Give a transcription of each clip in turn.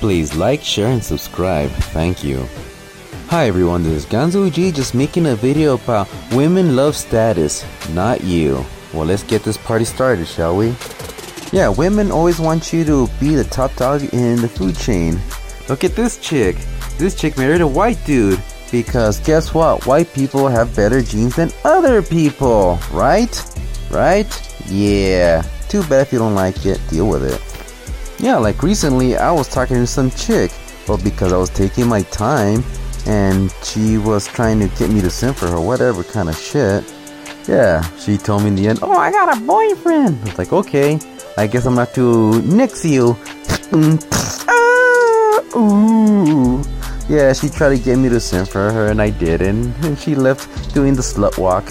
Please like, share, and subscribe. Thank you. Hi everyone, this is Ganzo just making a video about women love status, not you. Well, let's get this party started, shall we? Yeah, women always want you to be the top dog in the food chain. Look at this chick. This chick married a white dude. Because guess what? White people have better genes than other people. Right? Right? Yeah. Too bad if you don't like it. Deal with it. Yeah, like recently I was talking to some chick. But because I was taking my time and she was trying to get me to simp for her, whatever kind of shit. Yeah, she told me in the end, oh, I got a boyfriend. I was like, okay, I guess I'm not to nix you. Ooh. Yeah, she tried to get me to simp for her and I didn't. And she left doing the slut walk.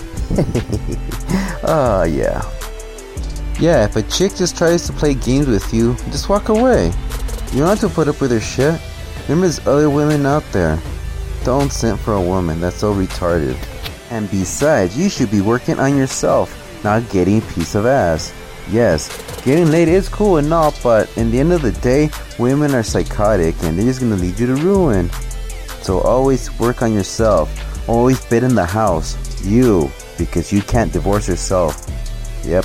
Oh, yeah. Yeah, if a chick just tries to play games with you, just walk away. You don't have to put up with her shit. Remember, there's other women out there. Don't simp for a woman, that's so retarded. And besides, you should be working on yourself, not getting a piece of ass. Yes, getting laid is cool and all, but in the end of the day, women are psychotic and they're just gonna lead you to ruin. So always work on yourself. Always bid in the house. You, because you can't divorce yourself. Yep.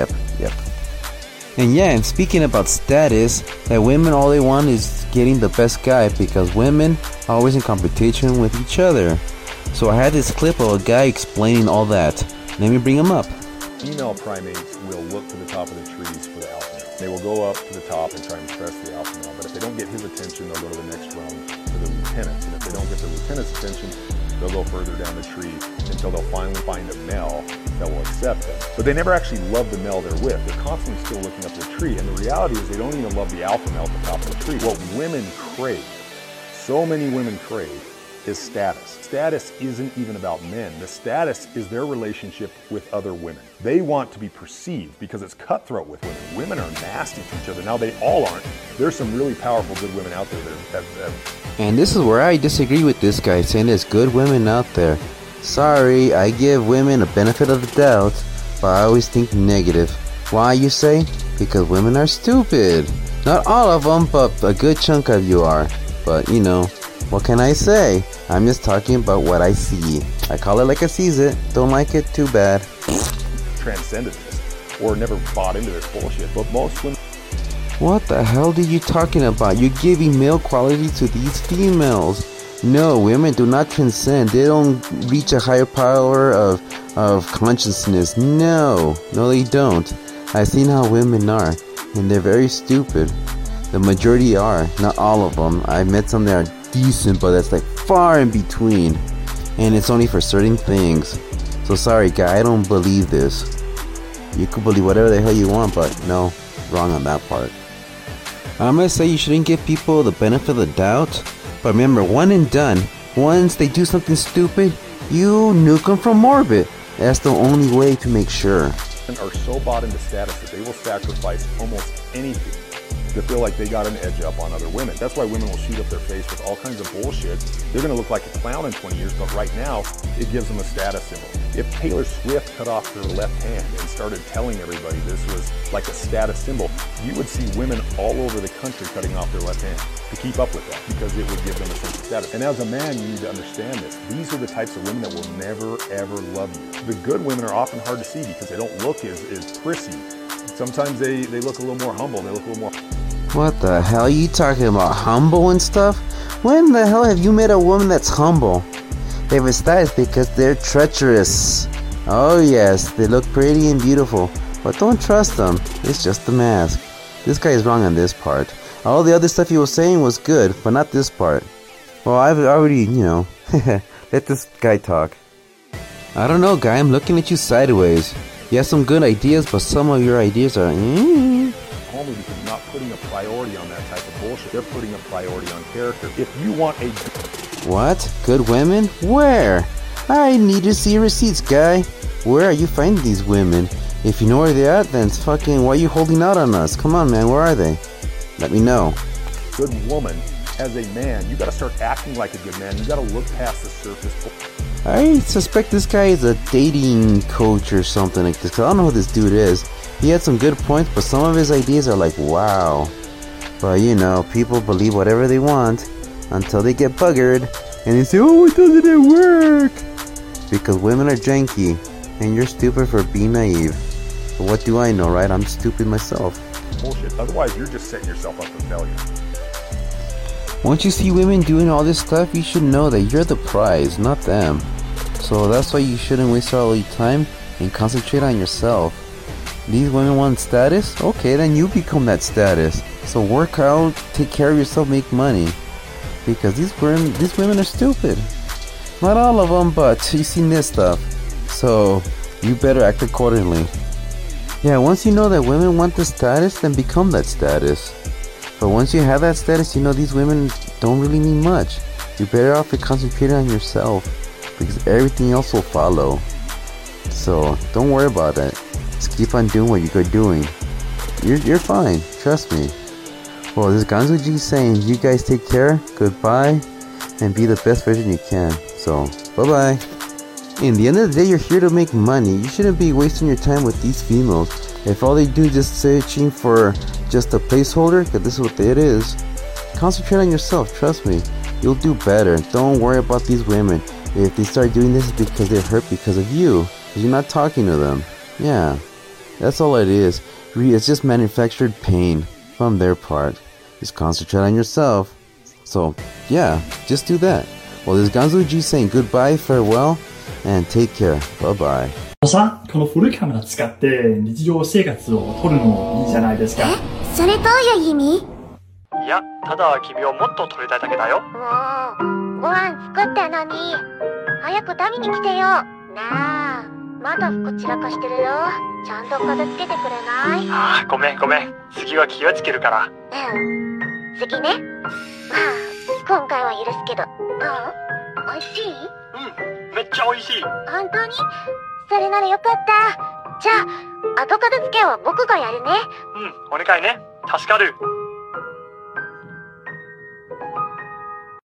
And yeah, and speaking about status, that women all they want is getting the best guy because women are always in competition with each other. So I had this clip of a guy explaining all that. Let me bring him up. Female primates will look to the top of the trees for the alpha male. They will go up to the top and try and impress the alpha male. But if they don't get his attention, they'll go to the next rung to the lieutenants. And if they don't get the lieutenant's attention, they'll go further down the tree until they'll finally find a male that will accept them. But they never actually love the male they're with. They're constantly still looking up the tree. And the reality is they don't even love the alpha male at the top of the tree. What women crave, so many women crave, is status. Status isn't even about men. The status is their relationship with other women. They want to be perceived because it's cutthroat with women. Women are nasty to each other. Now, they all aren't. There's some really powerful good women out there that have. And this is where I disagree with this guy, saying there's good women out there. Sorry, I give women a benefit of the doubt, but I always think negative. Why, you say? Because women are stupid. Not all of them, but a good chunk of you are. But, you know, what can I say? I'm just talking about what I see. I call it like I sees it. Don't like it, too bad. Transcended this, or never bought into this bullshit, but most women. What the hell are you talking about? You're giving male quality to these females. No, women do not transcend. They don't reach a higher power of consciousness. No, they don't. I've seen how women are, and they're very stupid. The majority are, not all of them. I met some that are decent, but that's like far in between. And it's only for certain things. So sorry, guy, I don't believe this. You could believe whatever the hell you want, but no, wrong on that part. I'm gonna say you shouldn't give people the benefit of the doubt. But remember, one and done. Once they do something stupid, you nuke them from orbit. That's the only way to make sure. Are so bought into status that they will sacrifice almost anything to feel like they got an edge up on other women. That's why women will shoot up their face with all kinds of bullshit. They're going to look like a clown in 20 years, but right now, it gives them a status symbol. If Taylor Swift cut off her left hand and started telling everybody this was like a status symbol, you would see women all over the country cutting off their left hand to keep up with that because it would give them a sense of status. And as a man, you need to understand this. These are the types of women that will never, ever love you. The good women are often hard to see because they don't look as prissy. Sometimes they look a little more humble. They look a little more... What the hell are you talking about? Humble and stuff? When the hell have you met a woman that's humble? They have a status because they're treacherous. Oh yes, they look pretty and beautiful, but don't trust them. It's just a mask. This guy is wrong on this part. All the other stuff he was saying was good, but not this part. Well, I've already, let this guy talk. I don't know, guy, I'm looking at you sideways. You have some good ideas, but some of your ideas are Only because you're not putting a priority on that type of bullshit. They're putting a priority on character. If you want a... What? Good women? Where? I need to see receipts, guy. Where are you finding these women? If you know where they're at, then it's fucking... Why are you holding out on us? Come on, man, where are they? Let me know. Good woman, as a man, you gotta start acting like a good man. You gotta look past the surface. I suspect this guy is a dating coach or something like this, 'cause I don't know who this dude is. He had some good points, but some of his ideas are like, wow. But you know, people believe whatever they want until they get buggered and they say, oh, it doesn't work. Because women are janky and you're stupid for being naive. But what do I know, right? I'm stupid myself. Bullshit. Otherwise, you're just setting yourself up for failure. Once you see women doing all this stuff, you should know that you're the prize, not them. So that's why you shouldn't waste all your time and concentrate on yourself. These women want status? Okay, then you become that status. So work out, take care of yourself, make money. Because these women are stupid. Not all of them, but you've seen this stuff. So you better act accordingly. Yeah, once you know that women want the status, then become that status. But once you have that status, you know these women don't really need much. You're better off to concentrate on yourself, because everything else will follow. So don't worry about it. Just keep on doing what you're doing. You're fine, trust me. Well, this is Ganzuji saying, you guys take care, goodbye, and be the best version you can. So, bye-bye. In the end of the day, you're here to make money. You shouldn't be wasting your time with these females. If all they do is just searching for just a placeholder, because this is what it is, concentrate on yourself, trust me. You'll do better. Don't worry about these women. If they start doing this, it's because they're hurt because of you. Because you're not talking to them. Yeah, that's all it is. It's just manufactured pain from their part. Just concentrate on yourself. So, yeah, just do that. Well, this is Ganzuji saying goodbye, farewell, and take care. Bye-bye. さ、このフルカメラ使って日常生活を撮るのいいじゃないですか。 それどういう意味？ いや、ただ君をもっと撮りたいだけだよ。 もう、ご飯作ったのに。早く食べに来てよ。なあ、まだ服散らかしてるよ。ちゃんと片付けてくれない？ ああ、ごめん。次は気をつけるから。 次ね。まあ、今回は許すけど。美味しい？ めっちゃ美味しい。 本当に？それならよかった。じゃあ、後片付けは僕がやるね。 お願いね。助かる。